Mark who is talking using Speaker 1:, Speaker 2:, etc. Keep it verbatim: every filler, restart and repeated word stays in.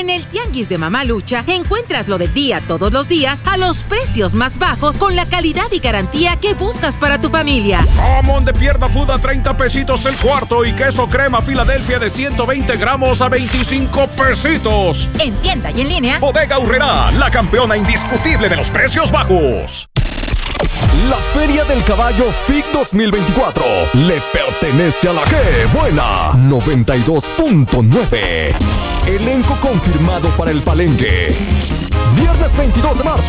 Speaker 1: En el Tianguis de Mamalucha encuentras lo del día todos los días a los precios más bajos con la calidad y garantía que buscas para tu familia.
Speaker 2: Jamón de pierna fuda treinta pesitos el cuarto y queso crema Filadelfia de ciento veinte gramos a veinticinco pesitos.
Speaker 1: En tienda y en línea.
Speaker 2: Bodega Aurrerá, la campeona indiscutible de los precios bajos.
Speaker 3: La Feria del Caballo F I C dos mil veinticuatro le pertenece a la que buena noventa y dos punto nueve. Elenco confirmado para el Palenque. Viernes veintidós de marzo.